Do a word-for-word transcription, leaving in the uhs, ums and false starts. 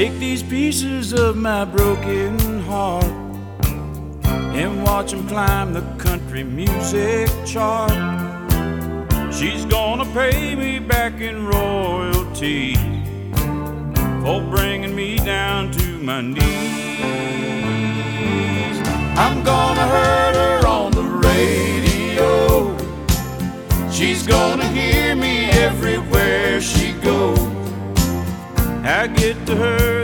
Take these pieces of my broken heart and watch them climb the country music chart. She's gonna pay me back in royalties for bringing me down to my knees. I'm gonna hurt her on the radio. She's gonna hear me everywhere she goes. I get to her